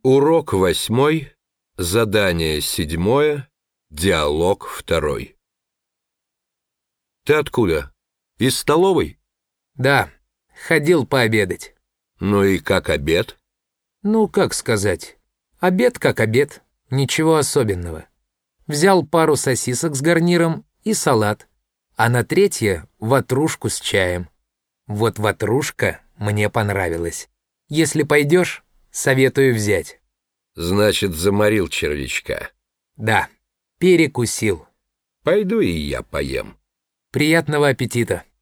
Урок 8, задание 7, диалог 2. Ты откуда? Из столовой? Да, ходил пообедать. Ну и как обед? Ну, как сказать. Обед как обед, ничего особенного. Взял пару сосисок с гарниром и салат, а на третье ватрушку с чаем. Вот ватрушка мне понравилась. Если пойдешь, советую взять. Значит, заморил червячка. Да, перекусил. Пойду и я поем. Приятного аппетита.